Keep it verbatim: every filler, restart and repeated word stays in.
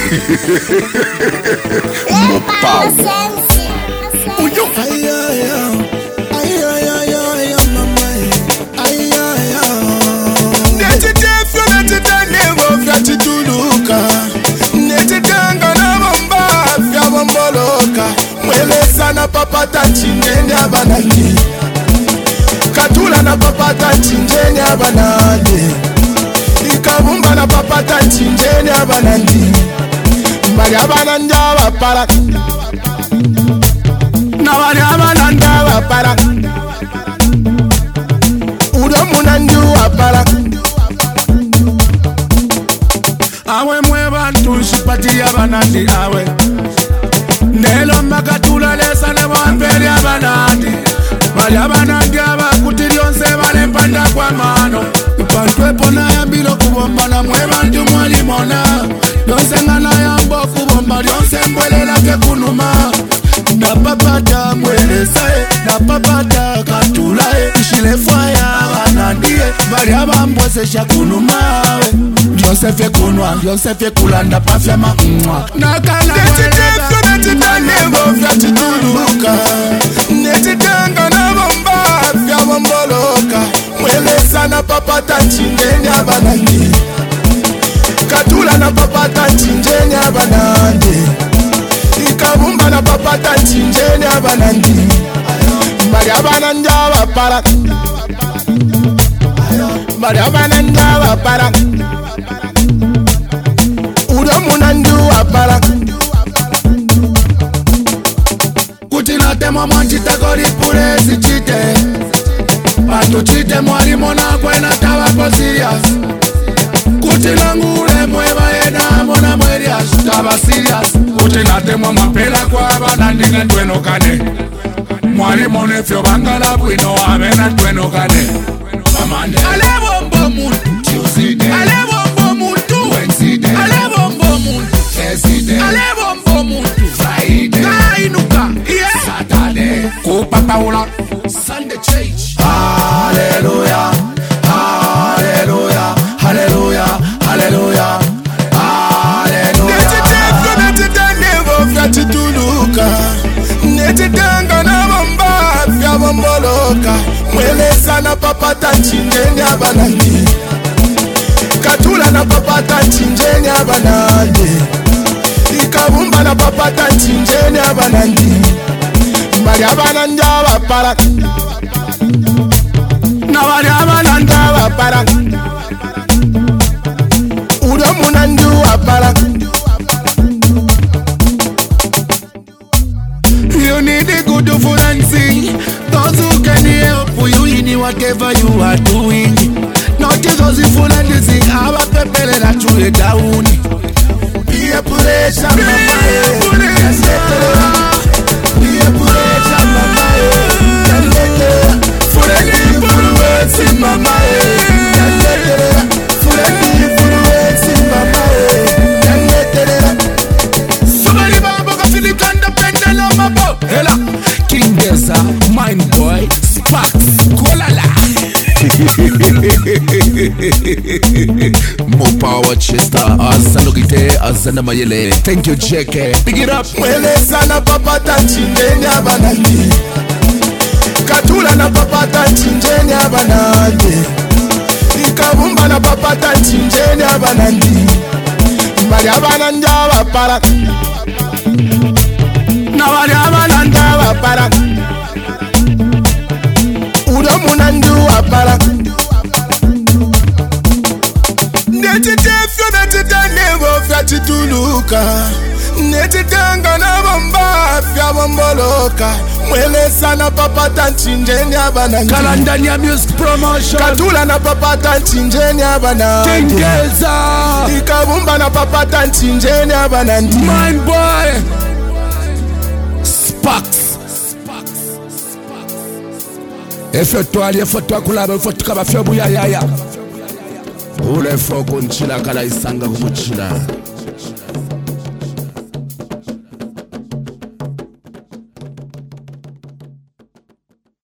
Mopao. Uyo. Ay ay ay. Ay ay ay ay mama. Ay ay ay. Neti tefyo neti tanevo fyati tuluka. Neti tanga na bomba fya bomboloka. Mwele sana papa tachinene abanandi. Katula na papa tachinene abanandi. Ikabumba na papa tachinene abanandi. Bari abanandi abapara. Na bari abanandi abapara. Udo munandi abapara. Awe mweba tushipati abanandi awe. Nelo makatula lesa ne wamberi abanandi. Bari abanandi abakutiri onse bale mpanda kwa mano. Ipantwe pona ya mbilo kubomba na mweba ndu mwalimona. Yonse ngana ya mbo kubomba yonse mbwele lake kunuma. Na papata mwele sae, na papata katulae. Ishile faya abanandie, bari abambwese shakunumawe. Yonse fe kunwa, yonse fe kulanda pafya makumwa. Nakala netitefyo netitanebo fya chituluka. Netitanga na bomba fya bomboloka. Mwele sana papata chingeni abanandi. Katula na papata chingeni abanandi. Ikabumba na papata chingeni abanandi. Bari abanandi abapara. Bari abanandi abapara. Udo munandi abapara. Kuti na temo manchita kori pure si chite. Patu chite mwari mona kwe na tawa ko serious. Kuti langu ule mweba ena mona mwerias taba serious. Kuti na temo mapela kwa abanandi ngendweno kane. Mwari mone fyo bangala bwino amena tweno kane. Mamande ale bombo muntu Tuesday. Ale bombo muntu Wednesday. Ale bombo muntu Thursday. Ale bombo muntu Friday. Kainuka yeah. Saturday. Kupa paula Sunday church. Hallelujah. Hallelujah. Hallelujah. Hallelujah. Hallelujah. Netitefyo netitanevo fya chituluka. Netitanga na bomba fya bomboloka. Mwele sana papata chingeni abanandi. Katula na papata chingeni abanandi. Ikabumba na papata chingeni abanandi. Bari abanandi abapara. Na bari abanandi abapara. Udo munandi abapara. You need a good food and sing. Those who can help you in whatever you are doing. Not just those who full and sing. Our people that you are down. Be a pressure, mama. Be a pressure, mama. For the people words in mama. For the people words in mama. Somebody babo ka feel it and the pendel on my boat. Hela King Deza, Mind Boy, Sparks, Kolala. Mopao Chester, Asanogite, Azanamayele. Thank you, J K. Pick it up. Mwele sana papata chingeni abanandi. Katula na papata chingeni abanandi. Ikabumba na papata chingeni abanandi. Bari abanandi abapara. Na bari abanandi abapara. Udo munandi abapara. Netitefyo netitanevo fya chituluka. Netitanga na bomba fya bomboloka. Mwele sana papata chingeni abanandi. Kalandania Music Promotion. Katula na papata chingeni abanandi. Tingeza. Ikabumba na papata chingeni abanandi. Mind Boy. Sparks. Efe toali efe toakulaba efe tukaba fyobu ya ya ya. Ule foko nchila kala isanga kumuchila.